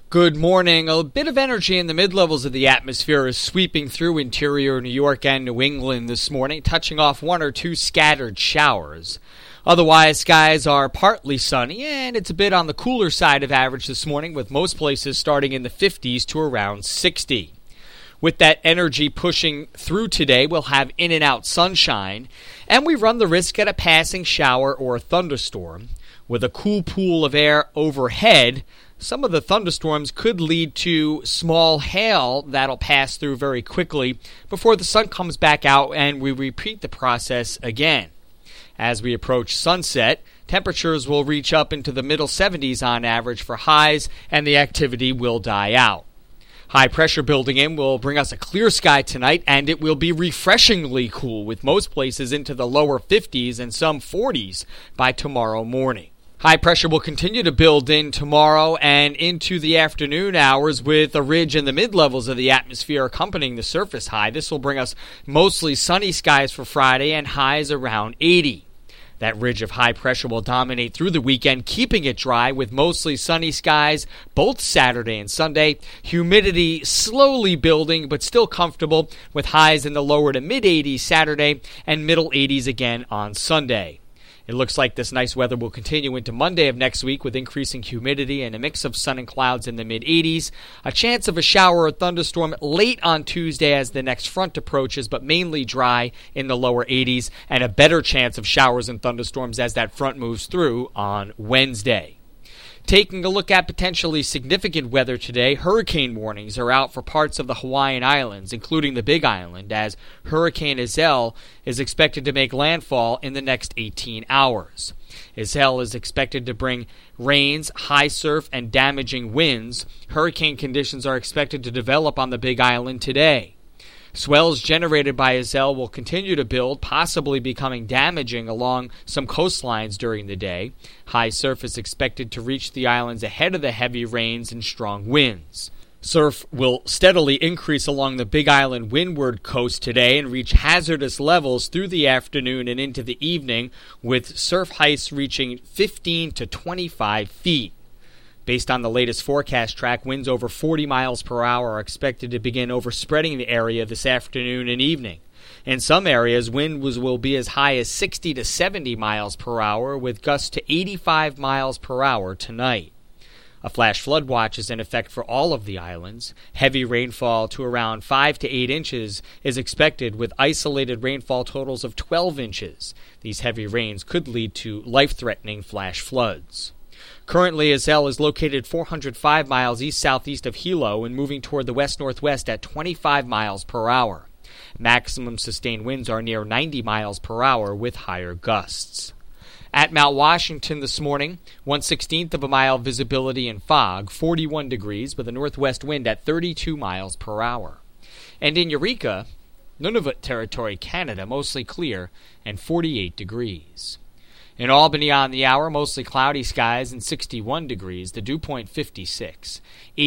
Good morning. A bit of energy in the mid-levels of the atmosphere is sweeping through interior New York and New England this morning, touching off one or two scattered showers. Otherwise, skies are partly sunny, and it's a bit on the cooler side of average this morning, with most places starting in the 50s to around 60. With that energy pushing through today, we'll have in and out sunshine, and we run the risk at a passing shower or thunderstorm. With a cool pool of air overhead, some of the thunderstorms could lead to small hail that'll pass through very quickly before the sun comes back out and we repeat the process again. As we approach sunset, temperatures will reach up into the middle 70s on average for highs, and the activity will die out. High pressure building in will bring us a clear sky tonight, and it will be refreshingly cool with most places into the lower 50s and some 40s by tomorrow morning. High pressure will continue to build in tomorrow and into the afternoon hours with a ridge in the mid-levels of the atmosphere accompanying the surface high. This will bring us mostly sunny skies for Friday and highs around 80. That ridge of high pressure will dominate through the weekend, keeping it dry with mostly sunny skies both Saturday and Sunday. Humidity slowly building, but still comfortable with highs in the lower to mid-80s Saturday and middle 80s again on Sunday. It looks like this nice weather will continue into Monday of next week with increasing humidity and a mix of sun and clouds in the mid-80s. A chance of a shower or thunderstorm late on Tuesday as the next front approaches, but mainly dry in the lower 80s, and a better chance of showers and thunderstorms as that front moves through on Wednesday. Taking a look at potentially significant weather today, hurricane warnings are out for parts of the Hawaiian Islands, including the Big Island, as Hurricane Iselle is expected to make landfall in the next 18 hours. Iselle is expected to bring rains, high surf, and damaging winds. Hurricane conditions are expected to develop on the Big Island today. Swells generated by Iselle will continue to build, possibly becoming damaging along some coastlines during the day. High surf is expected to reach the islands ahead of the heavy rains and strong winds. Surf will steadily increase along the Big Island windward coast today and reach hazardous levels through the afternoon and into the evening, with surf heights reaching 15 to 25 feet. Based on the latest forecast track, winds over 40 miles per hour are expected to begin overspreading the area this afternoon and evening. In some areas, winds will be as high as 60 to 70 miles per hour, with gusts to 85 miles per hour tonight. A flash flood watch is in effect for all of the islands. Heavy rainfall to around 5 to 8 inches is expected, with isolated rainfall totals of 12 inches. These heavy rains could lead to life-threatening flash floods. Currently, Iselle is located 405 miles east-southeast of Hilo and moving toward the west-northwest at 25 miles per hour. Maximum sustained winds are near 90 miles per hour with higher gusts. At Mount Washington this morning, 1/16th of a mile visibility in fog, 41 degrees with a northwest wind at 32 miles per hour. And in Eureka, Nunavut Territory, Canada, mostly clear and 48 degrees. In Albany on the hour, mostly cloudy skies and 61 degrees, the dew point 56,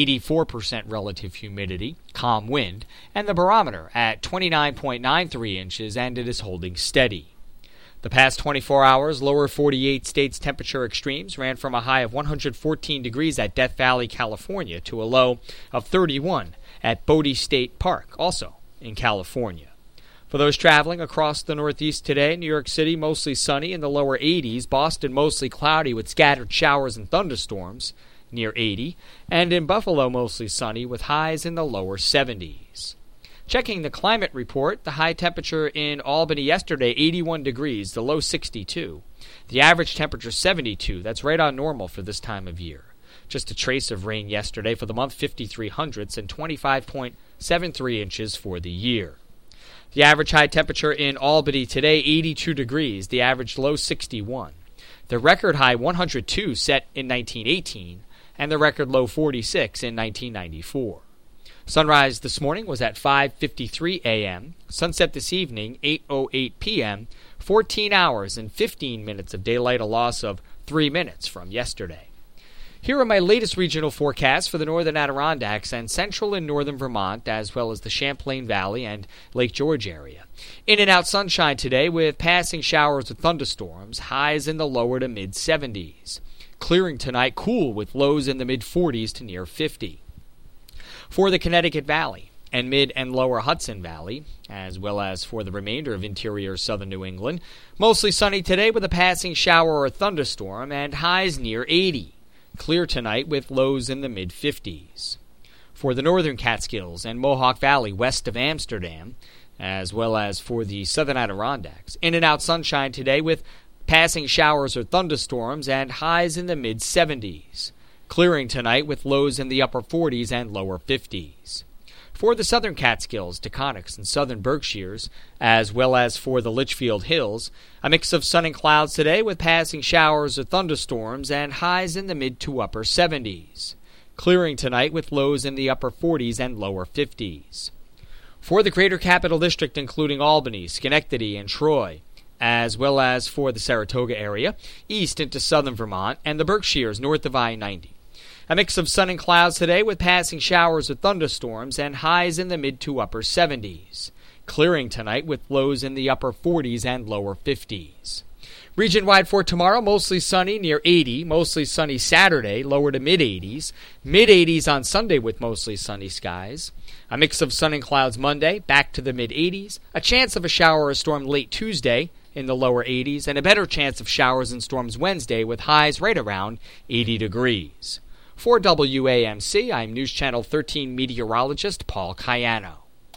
84% relative humidity, calm wind, and the barometer at 29.93 inches, and it is holding steady. The past 24 hours, lower 48 states temperature extremes ran from a high of 114 degrees at Death Valley, California, to a low of 31 at Bodie State Park, also in California. For those traveling across the Northeast today, New York City mostly sunny in the lower 80s, Boston mostly cloudy with scattered showers and thunderstorms near 80, and in Buffalo mostly sunny with highs in the lower 70s. Checking the climate report, the high temperature in Albany yesterday, 81 degrees, the low 62. The average temperature 72, that's right on normal for this time of year. Just a trace of rain yesterday for the month, 53 hundredths, and 25.73 inches for the year. The average high temperature in Albany today, 82 degrees. The average low, 61. The record high, 102, set in 1918, and the record low, 46, in 1994. Sunrise this morning was at 5:53 a.m. Sunset this evening, 8:08 p.m. 14 hours and 15 minutes of daylight, a loss of 3 minutes from yesterday. Here are my latest regional forecasts for the northern Adirondacks and central and northern Vermont, as well as the Champlain Valley and Lake George area. In and out sunshine today with passing showers with thunderstorms, highs in the lower to mid-70s. clearing tonight, cool with lows in the mid-40s to near 50. For the Connecticut Valley and mid and lower Hudson Valley, as well as for the remainder of interior southern New England, mostly sunny today with a passing shower or thunderstorm and highs near 80. Clear tonight with lows in the mid-50s. For the northern Catskills and Mohawk Valley west of Amsterdam, as well as for the southern Adirondacks, in and out sunshine today with passing showers or thunderstorms and highs in the mid-70s. Clearing tonight with lows in the upper 40s and lower 50s. For the southern Catskills, Taconics, and southern Berkshires, as well as for the Litchfield Hills, a mix of sun and clouds today with passing showers or thunderstorms and highs in the mid to upper 70s. Clearing tonight with lows in the upper 40s and lower 50s. For the Greater Capital District, including Albany, Schenectady, and Troy, as well as for the Saratoga area, east into southern Vermont, and the Berkshires north of I-90. A mix of sun and clouds today with passing showers or thunderstorms and highs in the mid to upper 70s. Clearing tonight with lows in the upper 40s and lower 50s. Region-wide for tomorrow, mostly sunny near 80, mostly sunny Saturday, lower to mid-80s, mid-80s on Sunday with mostly sunny skies. A mix of sun and clouds Monday, back to the mid-80s, a chance of a shower or storm late Tuesday in the lower 80s, and a better chance of showers and storms Wednesday with highs right around 80 degrees. For WAMC, I'm News Channel 13 meteorologist Paul Cayano.